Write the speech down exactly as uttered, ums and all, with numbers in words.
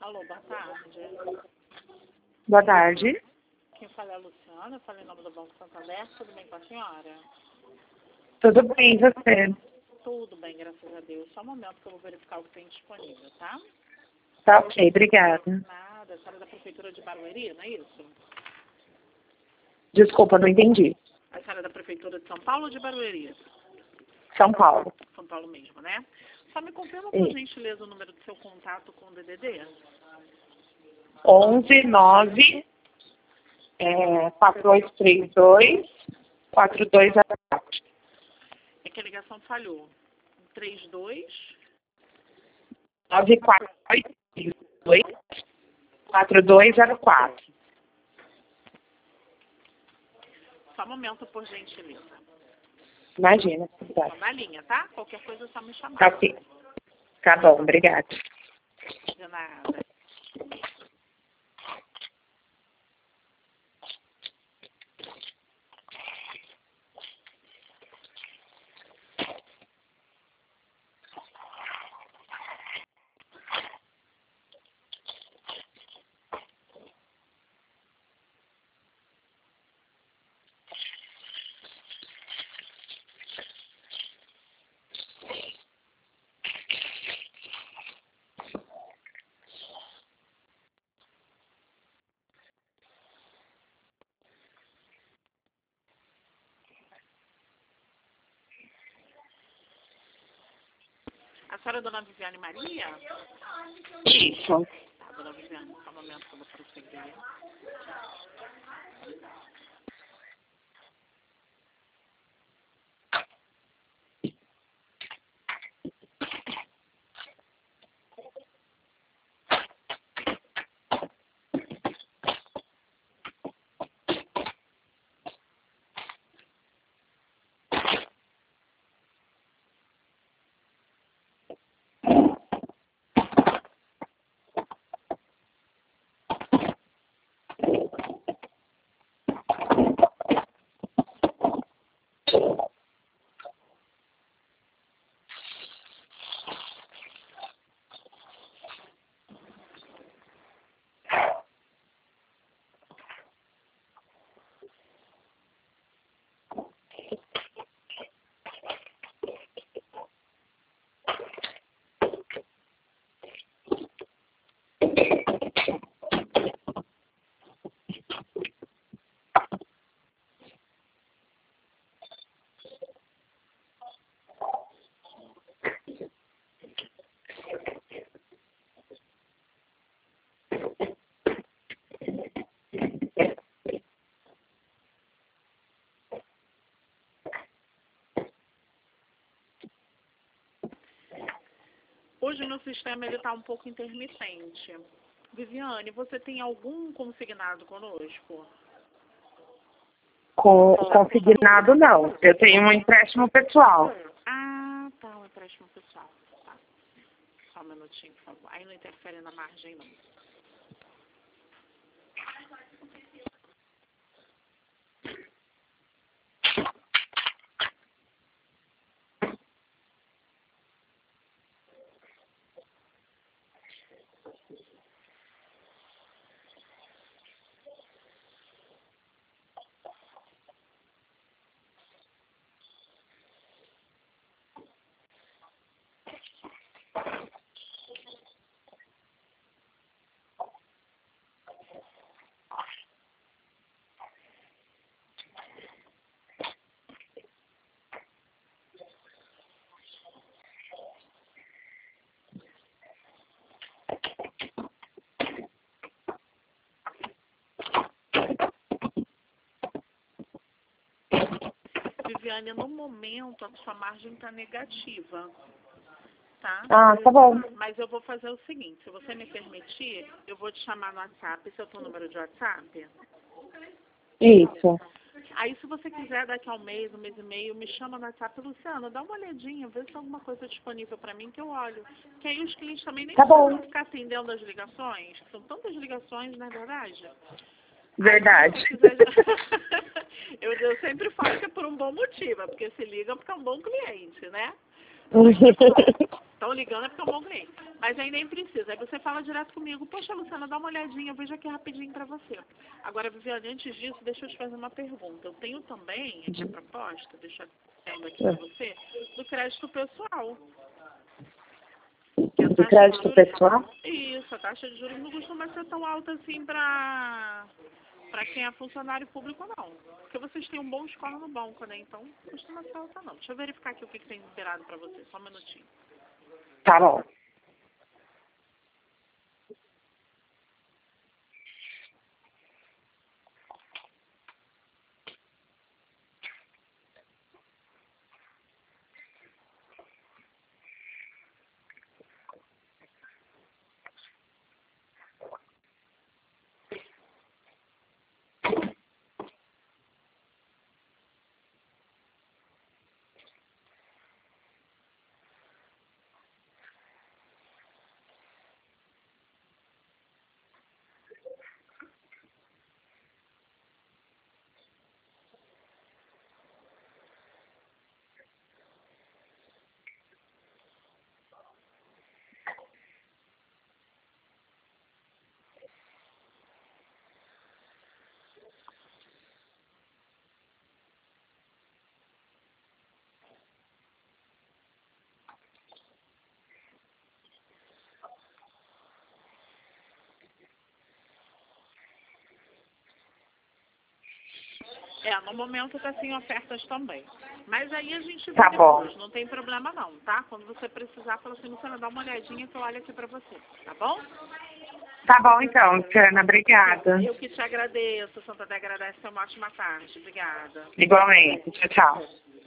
Alô, boa tarde. Boa tarde. Quem fala é a Luciana, eu falei em nome do Banco Santander, tudo bem com a senhora? Tudo bem, e você? Tudo bem, graças a Deus. Só um momento que eu vou verificar o que tem disponível, tá? Tá ok, obrigada. Nada, a senhora é da Prefeitura de Barueri, não é isso? Desculpa, não entendi. A senhora é da Prefeitura de São Paulo ou de Barueri? São Paulo. São Paulo mesmo, né? Só me confirma, por gentileza, o número do seu contato com o D D D? onze nove é, quatro oito três dois quatro dois zero quatro. É que a ligação falhou. três dois nove quatro oito três dois quatro dois zero quatro. Só um momento, por gentileza. Imagina. Tô na linha, tá? Qualquer coisa é só me chamar. Tá ok. Tá bom, obrigada. De nada. A senhora é dona Viviane Maria? Isso. Tá, dona Viviane, só um momento que eu vou prosseguir. Hoje o meu sistema está um pouco intermitente. Viviane, você tem algum consignado conosco? Com, consignado não. Eu tenho um empréstimo pessoal. Ah, tá, um empréstimo pessoal. Tá. Só um minutinho, por favor. Aí não interfere na margem, não. Viviane, no momento a sua margem está negativa, tá? Ah, tá bom. Mas eu vou fazer o seguinte, se você me permitir, eu vou te chamar no WhatsApp. Esse é o teu número de WhatsApp? Isso. Aí se você quiser daqui a um mês, um mês e meio, me chama no WhatsApp, Luciana, dá uma olhadinha, vê se tem alguma coisa disponível para mim que eu olho. Que aí os clientes também nem Tá bom. precisam ficar atendendo as ligações, que são tantas ligações, não é verdade? Verdade. Aí, se você quiser... eu, eu sempre falo que é por um bom motivo, é porque se liga porque é um bom cliente, né? Estão ligando é porque eu morri. Mas aí nem precisa. Aí você fala direto comigo. Poxa, Luciana, dá uma olhadinha. Eu vejo aqui rapidinho pra você. Agora, Viviane, antes disso, deixa eu te fazer uma pergunta. Eu tenho também aqui a proposta, deixa eu ver aqui pra você, do crédito pessoal. Do crédito pessoal? Isso, a taxa de juros não costuma ser tão alta assim pra, pra quem é funcionário público, não. Porque vocês têm um bom score no banco, né? Então, não costuma ser alta, não. Deixa eu verificar aqui o que, que tem liberado pra você. Só um minutinho. Tá bom. É, no momento tá sem ofertas também. Mas aí a gente vê Tá depois, bom. não tem problema não, tá? Quando você precisar, fala assim, Luciana, dá uma olhadinha que eu olho aqui pra você, tá bom? Tá bom então, Luciana. Obrigada. Eu que te agradeço, Santa Dé agradece, uma ótima tarde. Obrigada. Igualmente. Tchau, tchau.